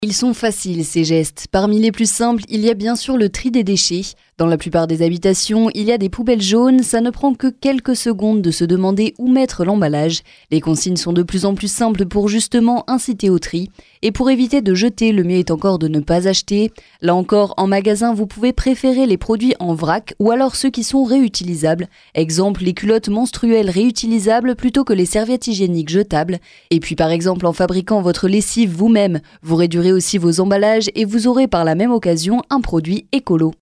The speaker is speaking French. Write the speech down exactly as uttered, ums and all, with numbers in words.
Ils sont faciles, ces gestes. Parmi les plus simples, il y a bien sûr le tri des déchets. Dans la plupart des habitations, il y a des poubelles jaunes, ça ne prend que quelques secondes de se demander où mettre l'emballage. Les consignes sont de plus en plus simples pour justement inciter au tri. Et pour éviter de jeter, le mieux est encore de ne pas acheter. Là encore, en magasin, vous pouvez préférer les produits en vrac ou alors ceux qui sont réutilisables. Exemple, les culottes menstruelles réutilisables plutôt que les serviettes hygiéniques jetables. Et puis par exemple, en fabriquant votre lessive vous-même, vous réduirez aussi vos emballages et vous aurez par la même occasion un produit écolo.